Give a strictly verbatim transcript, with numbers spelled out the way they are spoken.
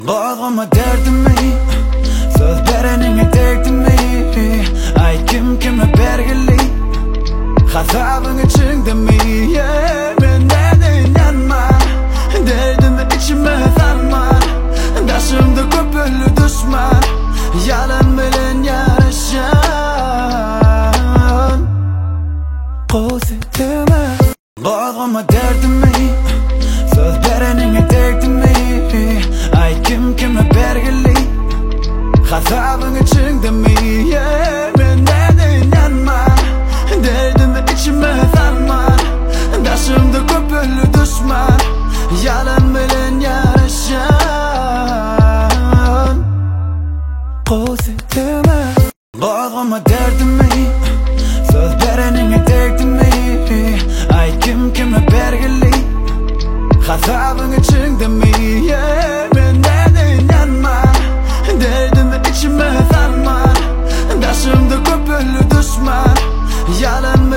Bağlama derdimi, sözlerinin derdimi. Ay kim kime belgili, hasabın içinde mi? Benden inanma, derdimi içime salma. Başımda köpüklü düşman, yalan bilen yarışan. Kozitime bağlama derdimi, sözlerinin derdimi. Ay kim kime belgili, hasabın içinde mi? Benden inanma, derdimi içime salma. Başımda köpüklü düşman, yalan bilen yarışan. Kozitime bağlama derdimi, sözlerinin derdimi. Ay kim kime belgili, hasabın içinde mi? Benden inanma, derdimi içime salma. Başımda köpüklü düşman, yalan